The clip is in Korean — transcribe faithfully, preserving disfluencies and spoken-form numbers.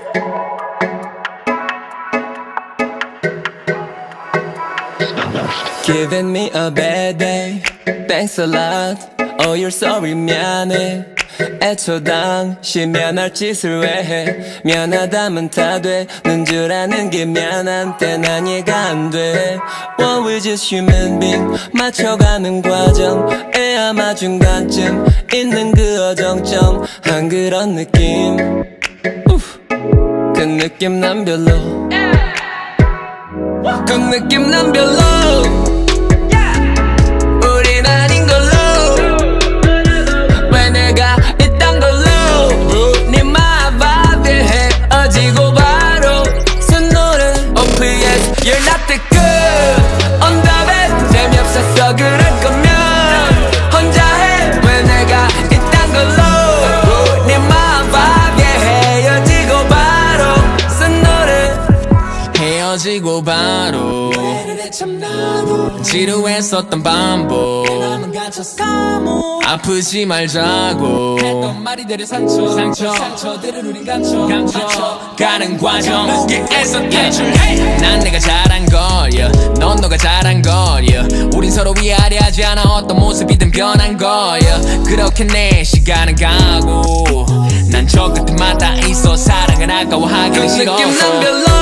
Giving me a bad day. Thanks a lot. Oh you're sorry 미안해. 애초 당시 미안할 짓을 왜 해. 미안하다면 다 되는 줄 아는 게 미안한데 난 이해가 안 돼. Well we're just human being. 맞춰가는 과정에 아마 중간쯤 있는 그 어정쩡한 그런 느낌. 우후. 그 느낌 난 별로. 그 느낌 난 별로. 우린 아닌 걸로. 왜 내가 이딴 걸로 네 마음에 헤어지고 바로 쓴 노래. Oh please you're not that good. 언더백 재미없었어 그럴 거면 혼자 해. 왜 내가 이딴 걸로 네 마음에 헤어지고 바로 쓴 노래. 헤어지고 바로 지루했었던 반복. 아프지 말자고 했던 말이들의 상처 상처 상처들을 우린 감춰 감춰 가는 과정에서 탈출해. 난 내가 잘한 거야 넌 너가 잘한 거야. 우린 서로 위하려 하지 않아 어떤 모습이든 변한 거야. 그렇게 내 시간은 가고 난 저 끝에만 다 있어. 사랑은 아까워하기는 싫어서. 그 느낌 난 별로.